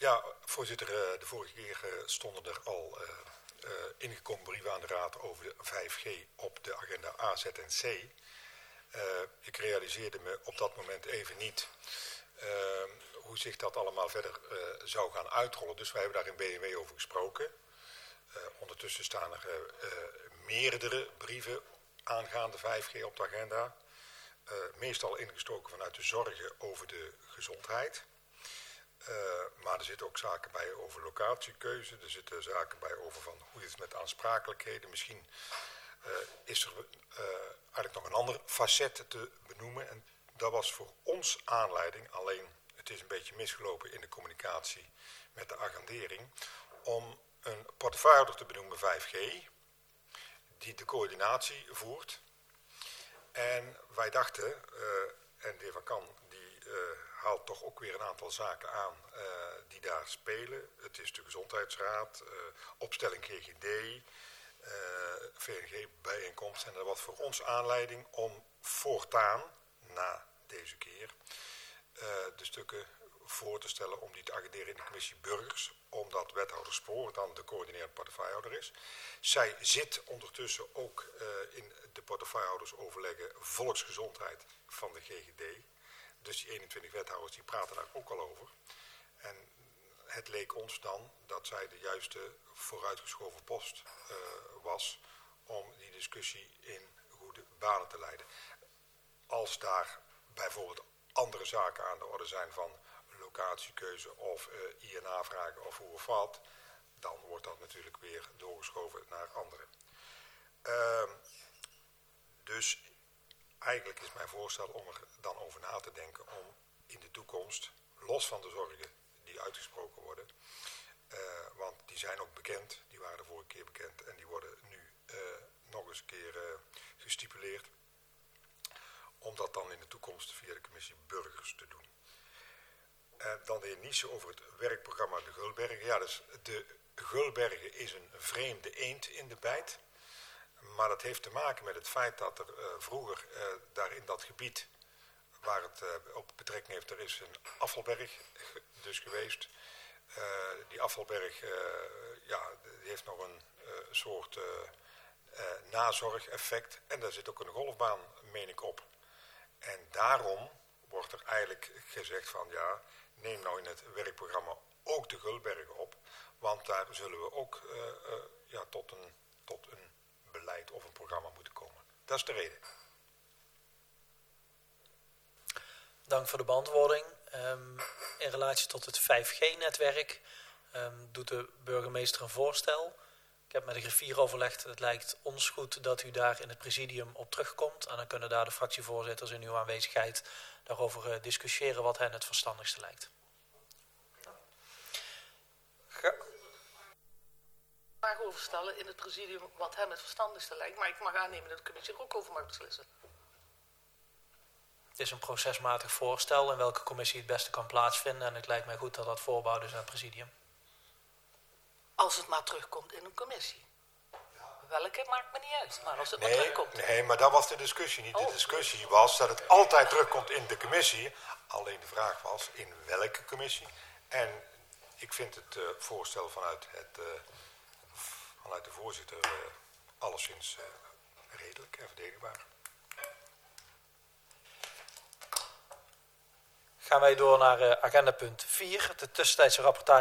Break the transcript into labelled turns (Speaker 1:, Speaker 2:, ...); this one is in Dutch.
Speaker 1: Ja, voorzitter, de vorige keer stonden er al ingekomen brieven aan de Raad over de 5G op de agenda A, Z en C. Ik realiseerde me op dat moment even niet hoe zich dat allemaal verder zou gaan uitrollen. Dus wij hebben daar in BMW over gesproken. Ondertussen staan er meerdere brieven aangaande 5G op de agenda. Meestal ingestoken vanuit de zorgen over de gezondheid. Maar er zitten ook zaken bij over locatiekeuze. Er zitten zaken bij over van hoe het met aansprakelijkheden. Misschien is er eigenlijk nog een ander facet te benoemen. En dat was voor ons aanleiding, alleen het is een beetje misgelopen in de communicatie met de agendering, om een portefeuillehouder te benoemen 5G, die de coördinatie voert. En wij dachten, en de heer Van Kan die haalt toch ook weer een aantal zaken aan die daar spelen. Het is de Gezondheidsraad, opstelling GGD, VNG-bijeenkomst. En dat was voor ons aanleiding om voortaan, na deze keer, de stukken voor te stellen om die te agenderen in de commissie Burgers, omdat wethouder Spoor dan de coördinerend portefeuillehouder is. Zij zit ondertussen ook in de portefeuillehoudersoverleggen volksgezondheid van de GGD. Dus die 21 wethouders die praten daar ook al over. En het leek ons dan dat zij de juiste vooruitgeschoven post was om die discussie in goede banen te leiden. Als daar bijvoorbeeld andere zaken aan de orde zijn van locatiekeuze of INA-vragen of hoe of wat, dan wordt dat natuurlijk weer doorgeschoven naar anderen. Dus eigenlijk is mijn voorstel om er dan over na te denken om in de toekomst, los van de zorgen die uitgesproken worden, want die zijn ook bekend, die waren de vorige keer bekend en die worden nu nog eens een keer gestipuleerd, om dat dan in de toekomst via de commissie Burgers te doen. Dan de heer Niesen over het werkprogramma De Gulbergen. Ja, dus de Gulbergen is een vreemde eend in de bijt. Maar dat heeft te maken met het feit dat er vroeger daar in dat gebied waar het op betrekking heeft, er is een afvalberg dus geweest. Die afvalberg die heeft nog een soort nazorgeffect. En daar zit ook een golfbaan, meen ik, op. En daarom wordt er eigenlijk gezegd van ja, neem nou in het werkprogramma ook de Gulbergen op. Want daar zullen we ook tot een beleid of een programma moeten komen. Dat is de reden.
Speaker 2: Dank voor de beantwoording. In relatie tot het 5G-netwerk doet de burgemeester een voorstel. Ik heb met de griffier overlegd. Het lijkt ons goed dat u daar in het presidium op terugkomt. En dan kunnen daar de fractievoorzitters in uw aanwezigheid daarover discussiëren wat hen het verstandigste lijkt.
Speaker 3: Vraag over stellen in het presidium wat hem het verstandigste lijkt. Maar ik mag aannemen dat de commissie er ook over mag beslissen.
Speaker 2: Het is een procesmatig voorstel in welke commissie het beste kan plaatsvinden. En het lijkt mij goed dat dat voorbouwd is aan het presidium.
Speaker 3: Als het maar terugkomt in een commissie. Welke maakt me niet uit, maar als het maar terugkomt.
Speaker 1: Nee, maar dat was de discussie niet. De discussie was dat het altijd terugkomt in de commissie. Alleen de vraag was in welke commissie. En ik vind het voorstel vanuit de voorzitter alleszins redelijk en verdedigbaar.
Speaker 2: Gaan wij door naar agenda punt 4, de tussentijdse rapportage